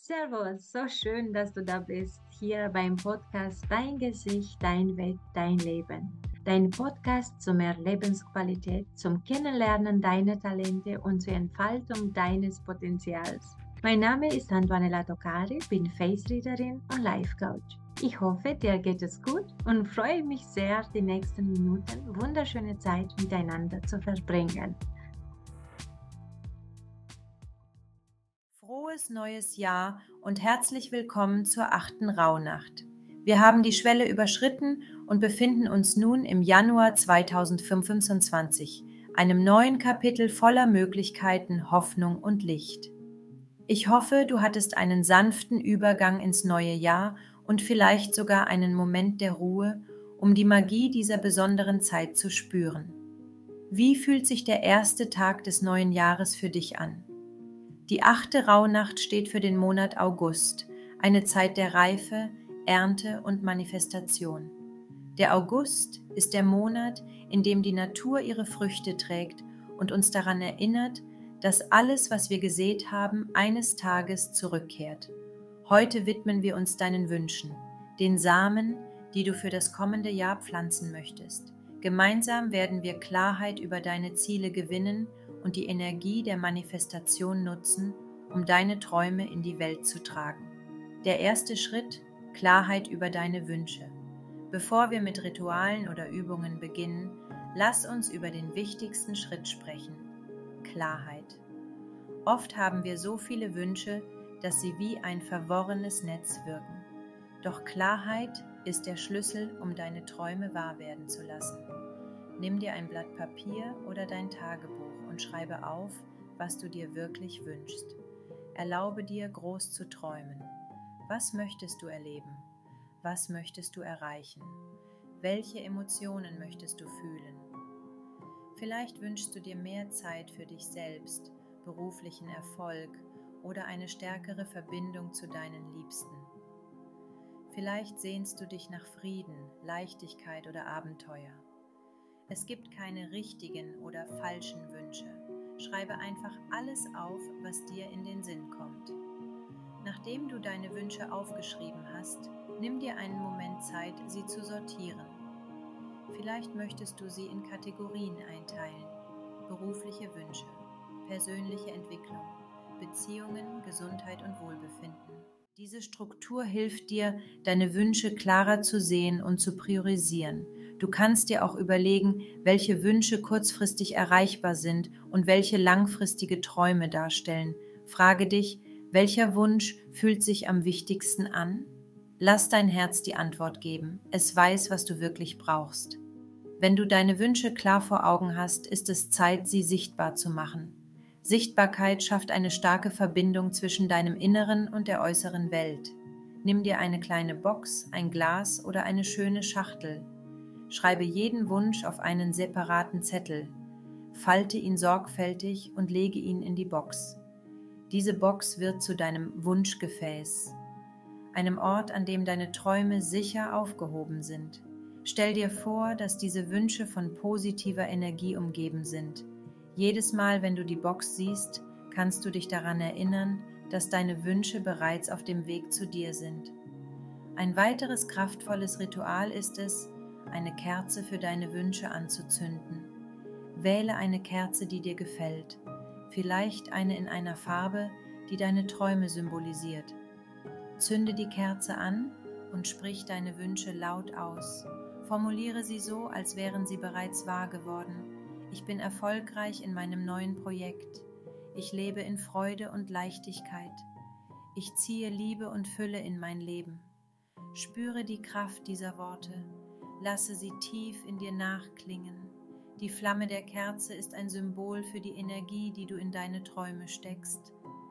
Servus, so schön, dass du da bist, hier beim Podcast Dein Gesicht, dein Weg, dein Leben. Dein Podcast zu mehr Lebensqualität, zum Kennenlernen deiner Talente und zur Entfaltung deines Potenzials. Mein Name ist Antonella Toccari, bin Face Readerin und Life Coach. Ich hoffe, dir geht es gut und freue mich sehr, die nächsten Minuten wunderschöne Zeit miteinander zu verbringen. Frohes neues Jahr und herzlich willkommen zur 8. Rauhnacht. Wir haben die Schwelle überschritten und befinden uns nun im Januar 2025, einem neuen Kapitel voller Möglichkeiten, Hoffnung und Licht. Ich hoffe, du hattest einen sanften Übergang ins neue Jahr und vielleicht sogar einen Moment der Ruhe, um die Magie dieser besonderen Zeit zu spüren. Wie fühlt sich der erste Tag des neuen Jahres für dich an? Die 8. Rauhnacht steht für den Monat August, eine Zeit der Reife, Ernte und Manifestation. Der August ist der Monat, in dem die Natur ihre Früchte trägt und uns daran erinnert, dass alles, was wir gesät haben, eines Tages zurückkehrt. Heute widmen wir uns deinen Wünschen, den Samen, die du für das kommende Jahr pflanzen möchtest. Gemeinsam werden wir Klarheit über deine Ziele gewinnen und die Energie der Manifestation nutzen, um deine Träume in die Welt zu tragen. Der erste Schritt: Klarheit über deine Wünsche. Bevor wir mit Ritualen oder Übungen beginnen, lass uns über den wichtigsten Schritt sprechen: Klarheit. Oft haben wir so viele Wünsche, dass sie wie ein verworrenes Netz wirken. Doch Klarheit ist der Schlüssel, um deine Träume wahr werden zu lassen. Nimm dir ein Blatt Papier oder dein Tagebuch und schreibe auf, was du dir wirklich wünschst. Erlaube dir, groß zu träumen. Was möchtest du erleben? Was möchtest du erreichen? Welche Emotionen möchtest du fühlen? Vielleicht wünschst du dir mehr Zeit für dich selbst, beruflichen Erfolg oder eine stärkere Verbindung zu deinen Liebsten. Vielleicht sehnst du dich nach Frieden, Leichtigkeit oder Abenteuer. Es gibt keine richtigen oder falschen Wünsche. Schreibe einfach alles auf, was dir in den Sinn kommt. Nachdem du deine Wünsche aufgeschrieben hast, nimm dir einen Moment Zeit, sie zu sortieren. Vielleicht möchtest du sie in Kategorien einteilen: berufliche Wünsche, persönliche Entwicklung, Beziehungen, Gesundheit und Wohlbefinden. Diese Struktur hilft dir, deine Wünsche klarer zu sehen und zu priorisieren. Du kannst dir auch überlegen, welche Wünsche kurzfristig erreichbar sind und welche langfristige Träume darstellen. Frage dich, welcher Wunsch fühlt sich am wichtigsten an? Lass dein Herz die Antwort geben. Es weiß, was du wirklich brauchst. Wenn du deine Wünsche klar vor Augen hast, ist es Zeit, sie sichtbar zu machen. Sichtbarkeit schafft eine starke Verbindung zwischen deinem Inneren und der äußeren Welt. Nimm dir eine kleine Box, ein Glas oder eine schöne Schachtel. Schreibe jeden Wunsch auf einen separaten Zettel. Falte ihn sorgfältig und lege ihn in die Box. Diese Box wird zu deinem Wunschgefäß, einem Ort, an dem deine Träume sicher aufgehoben sind. Stell dir vor, dass diese Wünsche von positiver Energie umgeben sind. Jedes Mal, wenn du die Box siehst, kannst du dich daran erinnern, dass deine Wünsche bereits auf dem Weg zu dir sind. Ein weiteres kraftvolles Ritual ist es, eine Kerze für deine Wünsche anzuzünden. Wähle eine Kerze, die dir gefällt, vielleicht eine in einer Farbe, die deine Träume symbolisiert. Zünde die Kerze an und sprich deine Wünsche laut aus. Formuliere sie so, als wären sie bereits wahr geworden. Ich bin erfolgreich in meinem neuen Projekt. Ich lebe in Freude und Leichtigkeit. Ich ziehe Liebe und Fülle in mein Leben. Spüre die Kraft dieser Worte. Lasse sie tief in dir nachklingen. Die Flamme der Kerze ist ein Symbol für die Energie, die du in deine Träume steckst.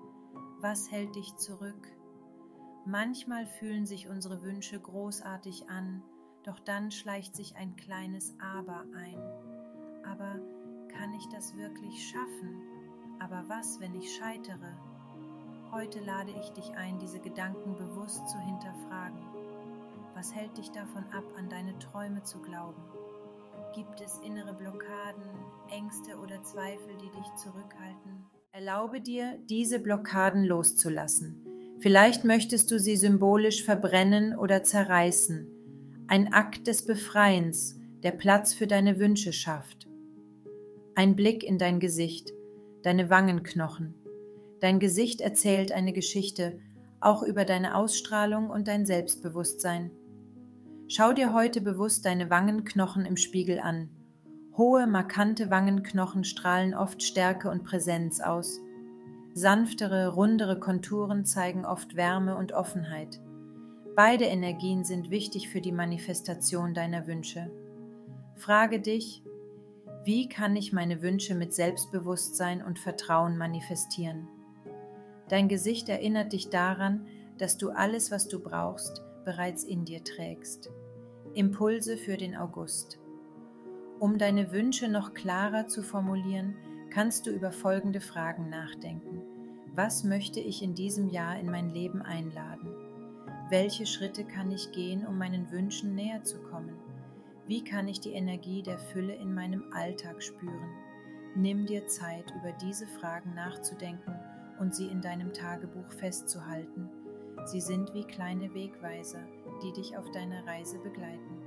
Was hält dich zurück? Manchmal fühlen sich unsere Wünsche großartig an, doch dann schleicht sich ein kleines Aber ein. Aber kann ich das wirklich schaffen? Aber was, wenn ich scheitere? Heute lade ich dich ein, diese Gedanken bewusst zu hinterfragen. Was hält dich davon ab, an deine Träume zu glauben? Gibt es innere Blockaden, Ängste oder Zweifel, die dich zurückhalten? Erlaube dir, diese Blockaden loszulassen. Vielleicht möchtest du sie symbolisch verbrennen oder zerreißen. Ein Akt des Befreiens, der Platz für deine Wünsche schafft. Ein Blick in dein Gesicht, deine Wangenknochen. Dein Gesicht erzählt eine Geschichte, auch über deine Ausstrahlung und dein Selbstbewusstsein. Schau dir heute bewusst deine Wangenknochen im Spiegel an. Hohe, markante Wangenknochen strahlen oft Stärke und Präsenz aus. Sanftere, rundere Konturen zeigen oft Wärme und Offenheit. Beide Energien sind wichtig für die Manifestation deiner Wünsche. Frage dich, wie kann ich meine Wünsche mit Selbstbewusstsein und Vertrauen manifestieren? Dein Gesicht erinnert dich daran, dass du alles, was du brauchst, bereits in dir trägst. Impulse für den August. Um deine Wünsche noch klarer zu formulieren, kannst du über folgende Fragen nachdenken. Was möchte ich in diesem Jahr in mein Leben einladen? Welche Schritte kann ich gehen, um meinen Wünschen näher zu kommen? Wie kann ich die Energie der Fülle in meinem Alltag spüren? Nimm dir Zeit, über diese Fragen nachzudenken und sie in deinem Tagebuch festzuhalten. Sie sind wie kleine Wegweiser, die dich auf deiner Reise begleiten.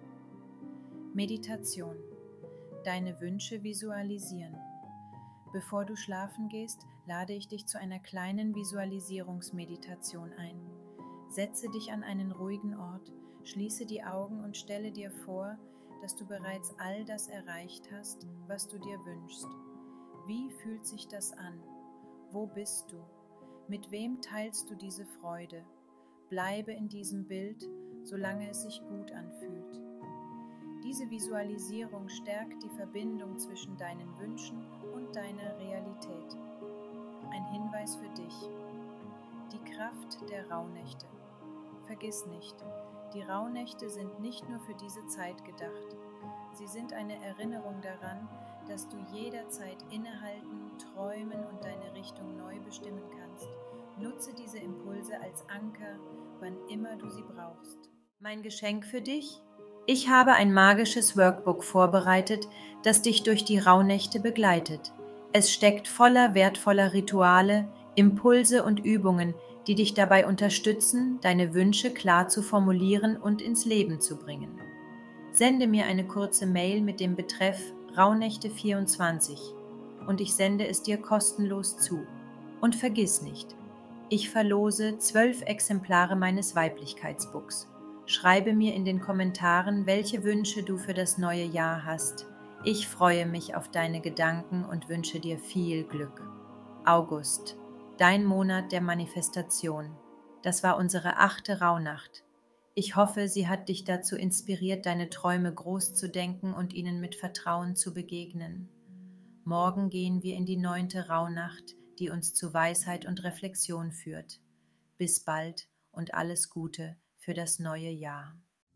Meditation. Deine Wünsche visualisieren. Bevor du schlafen gehst, lade ich dich zu einer kleinen Visualisierungsmeditation ein. Setze dich an einen ruhigen Ort, schließe die Augen und stelle dir vor, dass du bereits all das erreicht hast, was du dir wünschst. Wie fühlt sich das an? Wo bist du? Mit wem teilst du diese Freude? Bleibe in diesem Bild, solange es sich gut anfühlt. Diese Visualisierung stärkt die Verbindung zwischen deinen Wünschen und deiner Realität. Ein Hinweis für dich. Die Kraft der Rauhnächte. Vergiss nicht, die Rauhnächte sind nicht nur für diese Zeit gedacht. Sie sind eine Erinnerung daran, dass du jederzeit innehalten, träumen und deine Richtung neu bestimmen kannst. Nutze diese Impulse als Anker, wann immer du sie brauchst. Mein Geschenk für dich? Ich habe ein magisches Workbook vorbereitet, das dich durch die Rauhnächte begleitet. Es steckt voller wertvoller Rituale, Impulse und Übungen, die dich dabei unterstützen, deine Wünsche klar zu formulieren und ins Leben zu bringen. Sende mir eine kurze Mail mit dem Betreff Rauhnächte 24 und ich sende es dir kostenlos zu. Und vergiss nicht, ich verlose 12 Exemplare meines Weiblichkeitsbooks. Schreibe mir in den Kommentaren, welche Wünsche du für das neue Jahr hast. Ich freue mich auf deine Gedanken und wünsche dir viel Glück. August, dein Monat der Manifestation. Das war unsere 8. Rauhnacht. Ich hoffe, sie hat dich dazu inspiriert, deine Träume groß zu denken und ihnen mit Vertrauen zu begegnen. Morgen gehen wir in die 9. Rauhnacht, die uns zu Weisheit und Reflexion führt. Bis bald und alles Gute für das neue Jahr.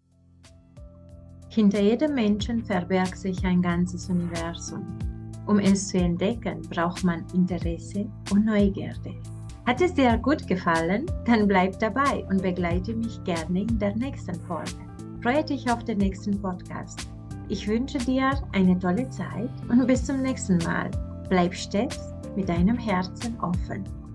Hinter jedem Menschen verbirgt sich ein ganzes Universum. Um es zu entdecken, braucht man Interesse und Neugierde. Hat es dir gut gefallen? Dann bleib dabei und begleite mich gerne in der nächsten Folge. Freue dich auf den nächsten Podcast. Ich wünsche dir eine tolle Zeit und bis zum nächsten Mal. Bleib stets mit deinem Herzen offen.